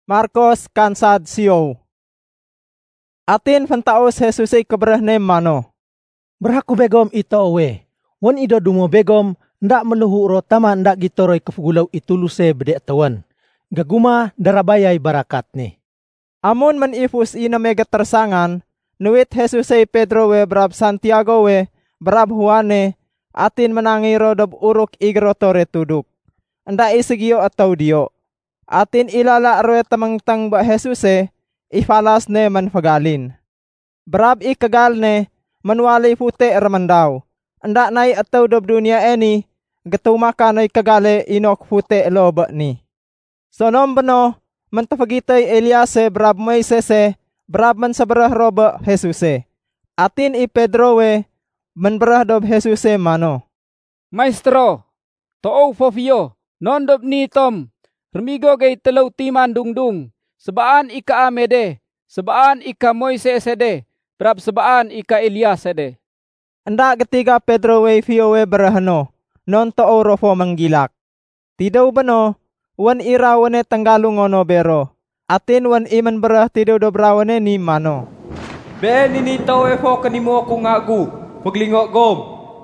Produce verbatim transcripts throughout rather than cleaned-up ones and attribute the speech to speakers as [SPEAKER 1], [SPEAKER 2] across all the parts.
[SPEAKER 1] Marcos kansad siyo. Atin fantaos Jesus ay keberah ne mano.
[SPEAKER 2] Berhaku begom ito we. Wan ido dumo begom ndak meluhu ro tama ndak gitoroy kefugulau ituluse bedek tawan. Gaguma darabayay barakat ni.
[SPEAKER 1] Amun man ifus ina mega tersangan, nuit Jesus ay Pedro we brab Santiago we brab Juane, atin menangiro dob uruk igrotore tuduk. Nda isigyo atau dio. Atin ilala roe tamang-tang ba Jesus e, ifalas ne manfagalin. Brab ikagal ne, manwali fute ramandaw. Nda nay atau dob dunia eni, gatumaka nay kagale inok fute loba ni. Sonom beno, mantafagitay Eliase brab Moisese, brab man sabarah roba Jesuse. Atin i Pedro we, manbarah dob Jesuse mano.
[SPEAKER 3] Maestro, toow fofio, non dob ni tom, remigo gay telaw timan dungdung, sebaan ika amede, sebaan ika Moisese de, brab sebaan ika Eliase de.
[SPEAKER 1] Anda ketiga Pedro we fio we berahano, non toow rofo manggilak. Tidaw bano, wan irawane tanggalungono bero, atin wan iman berah tidaw dobrawane ni mano.
[SPEAKER 4] Be ninitaw e fo kanimo ko ngagu, paglingo gom.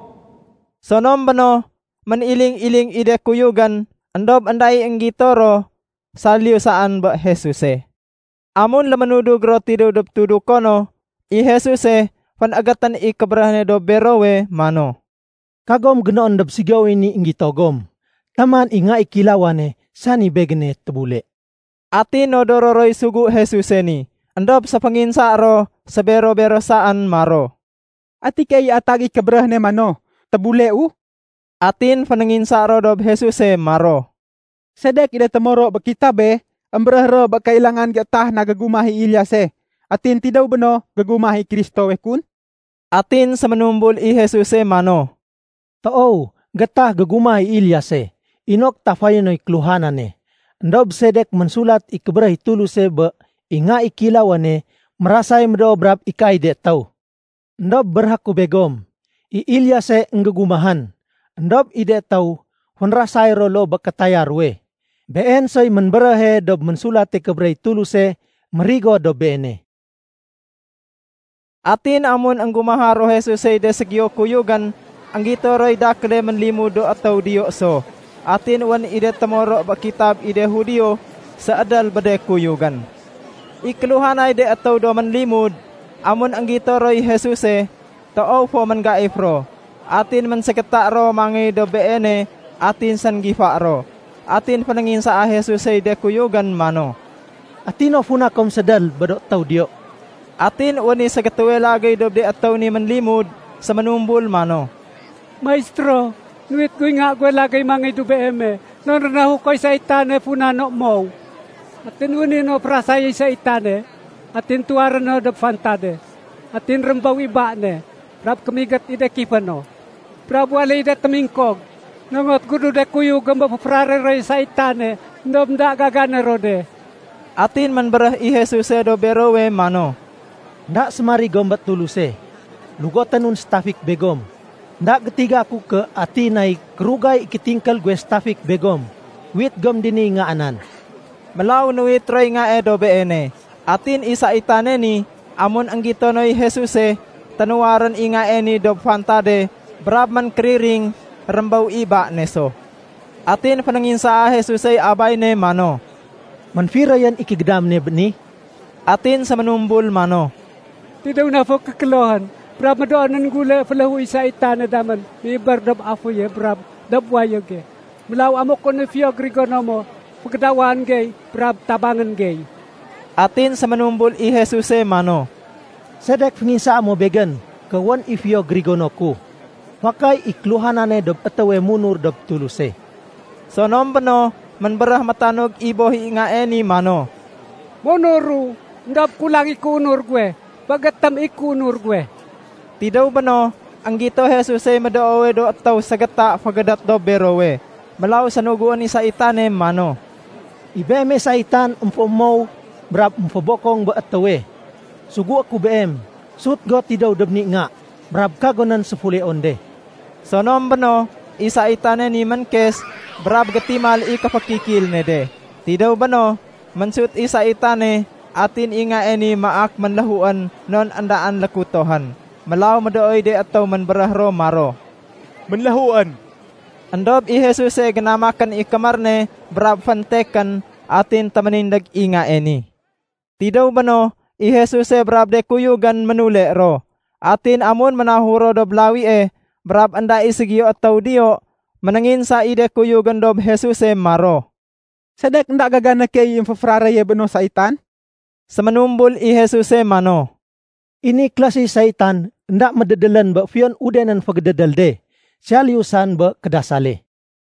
[SPEAKER 1] Sonom bano, maniling-iling ide kuyugan, andob anday ang gitoro, saliw saan ba Jesuse. Amun lamanudug ro tidaw dob tudukono, i Jesuse, panagatan i kabrahane dob berowe mano.
[SPEAKER 2] Kagom ganoon dob sigaw ini inggitogom. Taman inga ikilawane, sani begene tebule.
[SPEAKER 1] Atin nodororoy sugu Jesuse ni, andob sa panginsa ro, sa bero-bero saan maro.
[SPEAKER 5] Ati kay atagi kabrahane mano, tebule u?
[SPEAKER 1] Atin pananginsa ro dob Jesuse maro.
[SPEAKER 5] Sedek ida temoro bakitabe, ambrah ro bakailangan gatah na gagumahi Eliase. Atin tidaw beno gagumahi Kristo wekun?
[SPEAKER 1] Atin sa manumbol i Jesuse mano.
[SPEAKER 2] Too, gatah gagumahi Eliase. Inok tafayanoy kluhanane. Ndob sedek mensulat ikebrah tuluse be inga ikilawane merasay medobrab ikai de tau. Ndob berhaku begom. I Eliase nggagumahan. Ndob ide tau honrasay rolo bakatayarwe. Been soy menberahe dob mensulat ikebrah tuluse merigo dob bene.
[SPEAKER 1] Atin amun ang gumaharo Jesus ay desegyo kuyugan, ang gitoroy dakle manlimudo atau diyo so. Atin wan ide tamoro ba kitab ide Hudiyo sa adal bade kuyugan. Ikluhanay de atau do manlimud, amun ang gitoroy Jesus e, toow po man gaifro. Atin man seketa ro mangi do beene, atin san gifa ro. Atin panangin sa a Jesus e de kuyugan mano.
[SPEAKER 2] Atino funakom sadal bado tau diyo.
[SPEAKER 1] Atin wani sa katuwe lagay do de atau ni manlimud sa manumbul mano.
[SPEAKER 6] Maestro, nuit ko nga ko lagay mga ito B M E. Non renahu ko sa itane punano mo. Atin unin no prasay sa itane. Atin tuwaran no de fantade. Atin rembaw iba ne. Prab kamigat ide kipano. Prab wala ide tamingkog. Nangot gudu de kuyu gamba prare ray sa itane. Ndom da gagana rode.
[SPEAKER 1] Atin man berah i Jesus do berowe mano.
[SPEAKER 2] Ndak semari gombat tuluse. Lugotan un stafik begom. Ndak ketiga aku ke ati naik kerugay ikitingkal gue stafik begom. Wit gom dini nga anan.
[SPEAKER 1] Malaw nuit roy nga edo beene. Atin isa itane ni, amun ang gitonoy Jesuse, tanuwaran inga eni dob fantade, brab man kriring, rambaw iba neso. Atin panangin sa Jesuse abay ne mano.
[SPEAKER 2] Manfira yan ikigdam ne bni?
[SPEAKER 1] Atin sa manumbul mano.
[SPEAKER 6] Tidaw na po kakalohan. Brab madoanan gula falahu isa itana daman. Ibar dab afo ye brab dab wayo ge. Mulaw amok ko na fio grigono mo. Pagdawan gay brab tabangan gay.
[SPEAKER 1] Atin sa manumbul i Jesuse mano.
[SPEAKER 2] Sedek finisa mo began kawan ifio grigono ku. Wakay ikluhanane dab atawe munur dab tuluse.
[SPEAKER 1] Sonom bano manberah matanog ibohi nga eni mano.
[SPEAKER 6] Monuru ndab kulang ikunur gue. Bagatam ikunur gue.
[SPEAKER 1] Tidaw bano, ang gito Jesus ay madoowe do ataw sagata fagadat do berowe. Malaw sa nuguan ni sa itane mano.
[SPEAKER 2] Ibeme sa itan umpo mo, brab umpo bokong ba atawe. Sugu aku beem, sut go tidaw dabni nga, brab kagonan sufuli onde.
[SPEAKER 1] Sonom bano, isa itane ni mankes, brab gatimal i kapakikil ne de. Tidaw bano, Mensut isa itane, atin inga eni maak menlahuan non andaan lekutohan. Melau medoi de atau menberah ro maro.
[SPEAKER 7] Menlahuan.
[SPEAKER 1] Andob i Jesus e genamakan i kamarne berab fantekan atin tamanindag inga eni. Tidaw bano, i Jesus e berab de kuyugan menule ro. Atin amun menahuro dob lawi e, berab anda isegio atau dio, menangin sa ide kuyugan dob Jesus e maro.
[SPEAKER 5] Sedek ndak gagana kay yung fafrara ye beno saitan?
[SPEAKER 1] Semenumbul i Jesus e mano.
[SPEAKER 2] Ini klase saitan ndak mededelan ba fion udenan fagededel de. Sialiusan ba kedasale.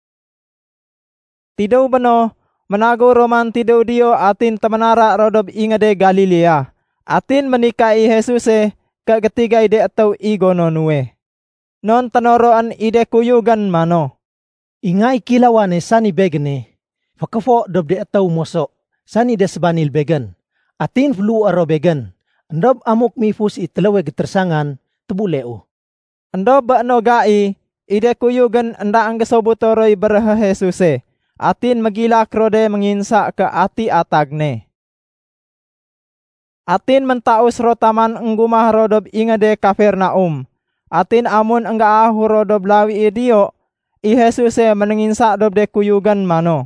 [SPEAKER 1] Tidaw bano, menago roman tidaw dio atin tamanara rodob ingade Galilea. Atin menikah i Jesus e ke ketiga ide atau igono nuwe. Non tanoroan ide kuyugan mano.
[SPEAKER 2] Ingai kilawane sani begene. Fakafo dob de atau moso, sani de sebanil began. Atin flu aro began. Andob amuk mifus itlawe getersangan, tebuleo.
[SPEAKER 1] Andob ba no gai, ide kuyugan anda ang gasobutoroy baraha Jesuse. Atin magilak rode menginsa ke ati atagne. Atin mentaus rotaman enggumah rodob ingade Kapernaum. Atin amun engga ahu rodob lawi idio, i Jesuse menenginsa dob de kuyugan mano.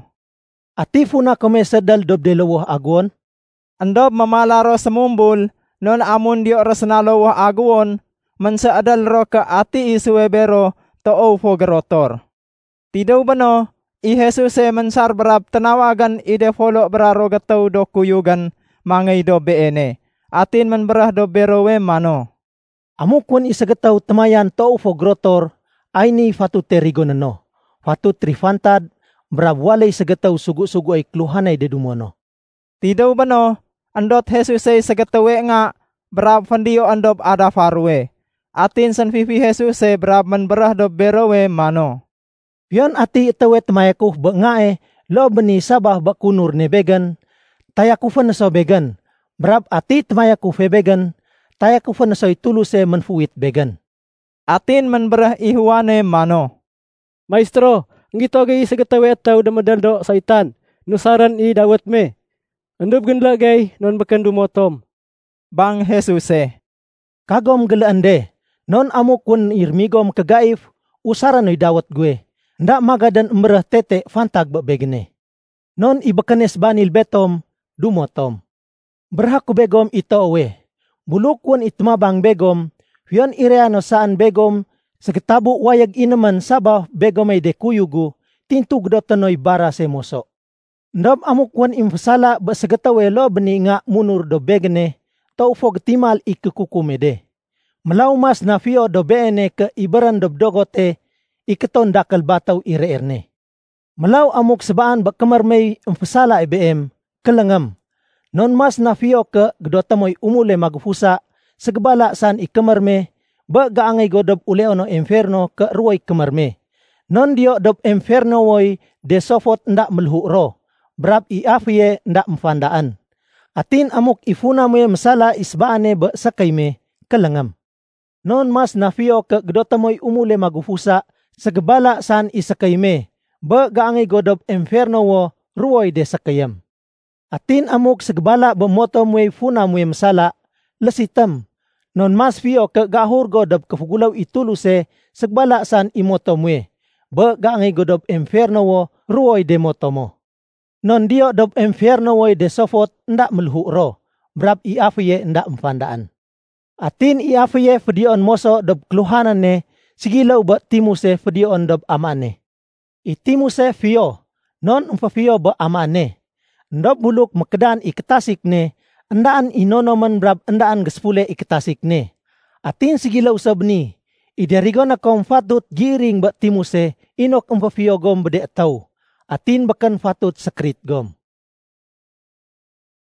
[SPEAKER 2] Ati funa kome sedal dob de lowah aguon.
[SPEAKER 1] Andob mamalaro semumbul, non amun dio resna lowah aguon, menseadal ro ke ati isuwebero to fo gerotor. Tidaw bano, i Jesus e mensar berab tenawagan ide folok beraro getau do kuyugan mangay do beene. Atin menberah do berowe mano.
[SPEAKER 2] Amukun isagetau temayan to fo gerotor, aini fatu terigo neno. Fatu trifantad, berab walay sagetau sugu-sugu ay kluhanay de dumono.
[SPEAKER 1] Tidaw bano, andot Jesus ay sagatawe nga, berab fandio andob ada farwe. Atin san fifi Jesus ay berab menberah do berowe mano.
[SPEAKER 2] Pion ati itawe temayakuh ba nga e, lo beni sabah ba kunur ne began, tayakufan na so began. Berab ati temayakuh fe began, tayakufan na so ituluse menfuit began.
[SPEAKER 1] Atin menberah ihuane mano.
[SPEAKER 6] Maestro, ngito gay sagatawe ataw damadaldo saitan, nusaran i dawat me. Andob gandla gay, non bakan dumotom.
[SPEAKER 1] Bang Jesus e.
[SPEAKER 2] Kagom galaan de, non amukun irmigom kagaif, usaran ay dawat gue. Nda magadan umrah tete fantag ba begene. Non ibakanes banil betom, dumotom. Berhak ko begom ito awe. Bulukwan itmabang begom, hiyon ireano saan begom, sa kitabu wayag inaman sabah begom ay dekuyugu, tintug do tanoy bara se moso. Ndab amukwan imfasala ba sa gatawe lo bani nga munur do begene, tau fog timal ikukukumede. Malaw mas na fiyo do beene ke ibaran do dogote, ikaton dakal bataw ire-erne. Malaw amuk sabaan ba kamarmay imfasala I B M, kalangam. Non mas na fiyo ke gdota mo'y umule magfusa, sa gabala saan ikamarme, ba gaangay go dob uleo no inferno ke ruway kamarme. Non dio dob inferno woy de sofot nda melhuro, brab iafiye nda mfandaan. Atin amuk ifuna mo'y masala isbaane ba sakayme, kalangam. Non mas na fiyo ke gdota mo'y umule magfusa, sa gabala saan isakayme, ba gaangay go dob inferno wo ruway de sakayam. Atin amuk sa gabala ba moto mo'y funa mo'y masala, lasitam. Non mas fiyo ke gahur go dob kafugulaw ituluse, sa gabala saan imoto mo'y, ba gaangay go dob inferno wo ruway de moto mo. Non dio dob inferno wo'y de sofot nda melhuro, brab iafiye nda mfandaan. Atin iafiye fadion moso dob kluhanan ne, sigilaw ba timuse fadion dob amane. Itimuse fiyo, non umfafiyo ba amane. Ndob buluk makedan iketasik ne, andaan inonoman brab andaan gaspule iketasik ne. Atin sigilaw sabni, iderigo na kom fatut giring ba timuse, inok umfafiyo gom bede ataw. Atin bakan fatut sakrit gom.